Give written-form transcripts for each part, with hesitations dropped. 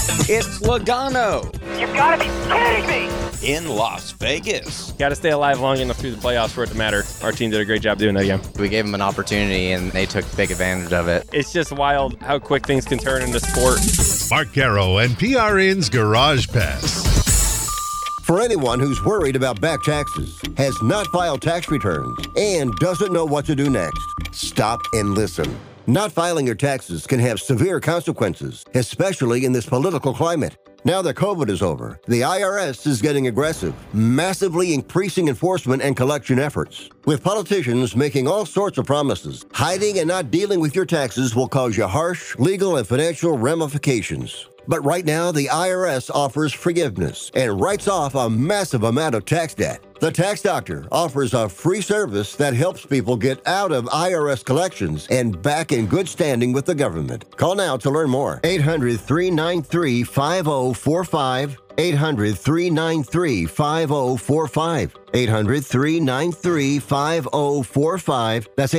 It's Logano You've got to be kidding me! in Las Vegas. Got to stay alive long enough through the playoffs for it to matter. Our team did a great job doing that again. We gave them an opportunity, and they took big advantage of it. It's just wild how quick things can turn into sport. Mark Garrow and PRN's Garage Pass. For anyone who's worried about back taxes, has not filed tax returns, and doesn't know what to do next, stop and listen. Not filing your taxes can have severe consequences, especially in this political climate. Now that COVID is over, the IRS is getting aggressive, massively increasing enforcement and collection efforts. With politicians making all sorts of promises, hiding and not dealing with your taxes will cause you harsh legal and financial ramifications. But right now, the IRS offers forgiveness and writes off a massive amount of tax debt. The Tax Doctor offers a free service that helps people get out of IRS collections and back in good standing with the government. Call now to learn more. 800-393-5045. 800-393-5045. 800-393-5045. That's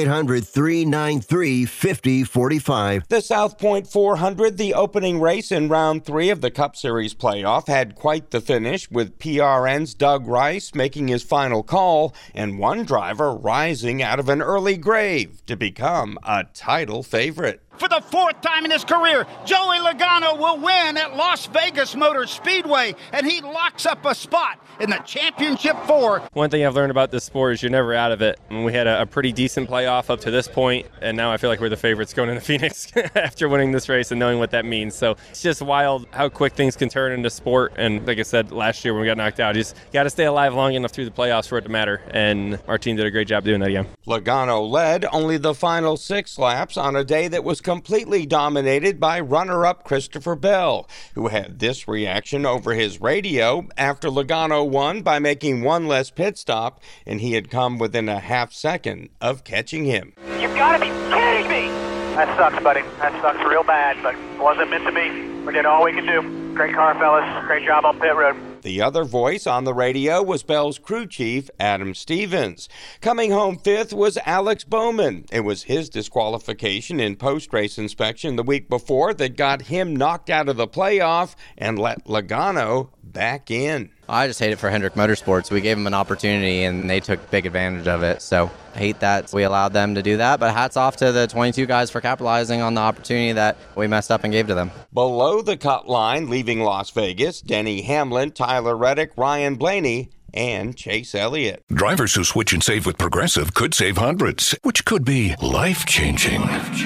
800-393-5045. The South Point 400, the opening race in round 3 of the Cup Series playoff, had quite the finish, with PRN's Doug Rice making his final call and one driver rising out of an early grave to become a title favorite. For the 4th time in his career, Joey Logano will win at Las Vegas Motor Speedway, and he locks up a spot in the Championship 4. One thing I've learned about this sport is you're never out of it. And we had a pretty decent playoff up to this point, and now I feel like we're the favorites going into Phoenix after winning this race and knowing what that means. So it's just wild how quick things can turn into sport. And like I said last year when we got knocked out, you just got to stay alive long enough through the playoffs for it to matter. And our team did a great job doing that again. Logano led only the final 6 laps on a day that was completely dominated by runner-up Christopher Bell, who had this reaction over his radio after Logano won by making one less pit stop, and he had come within a half second of catching him. You've got to be kidding me! That sucks, buddy. That sucks real bad, but it wasn't meant to be. We did all we could do. Great car, fellas. Great job on pit road. The other voice on the radio was Bell's crew chief, Adam Stevens. Coming home 5th was Alex Bowman. It was his disqualification in post-race inspection the week before that got him knocked out of the playoff and let Logano back in. I just hate it for Hendrick Motorsports. We gave them an opportunity, and they took big advantage of it. So I hate that we allowed them to do that, but hats off to the 22 guys for capitalizing on the opportunity that we messed up and gave to them. Below the cut line, leaving Las Vegas, Denny Hamlin, Tyler Reddick, Ryan Blaney, and Chase Elliott. Drivers who switch and save with Progressive could save hundreds, which could be life-changing.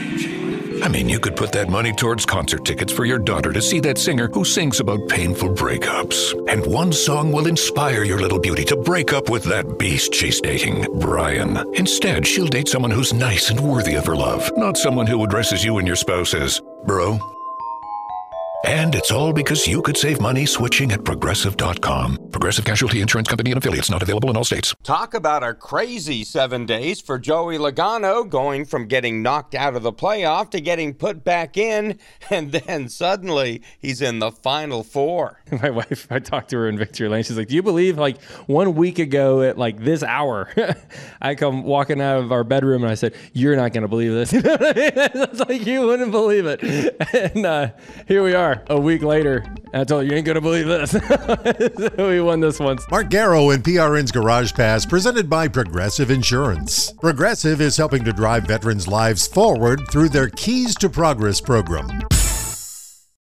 I mean, you could put that money towards concert tickets for your daughter to see that singer who sings about painful breakups. And one song will inspire your little beauty to break up with that beast she's dating, Brian. Instead, she'll date someone who's nice and worthy of her love, not someone who addresses you and your spouse as, bro. And it's all because you could save money switching at Progressive.com. Progressive Casualty Insurance Company and affiliates, not available in all states. Talk about a crazy 7 days for Joey Logano, going from getting knocked out of the playoff to getting put back in, and then suddenly he's in the final 4. My wife, I talked to her in Victory Lane. She's like, do you believe 1 week ago at this hour, I come walking out of our bedroom and I said, you're not going to believe this. It's like, you wouldn't believe it. And here we are. A week later, I told you, you ain't going to believe this. We won this once. Mark Garrow and PRN's Garage Pass, presented by Progressive Insurance. Progressive is helping to drive veterans' lives forward through their Keys to Progress program.